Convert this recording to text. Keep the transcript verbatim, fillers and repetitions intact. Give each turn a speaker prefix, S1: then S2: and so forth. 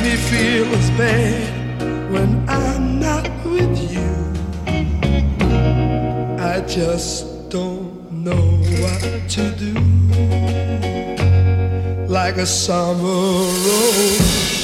S1: me feel as bad when I'm not with you. I just don't know what to do. Like a summer rose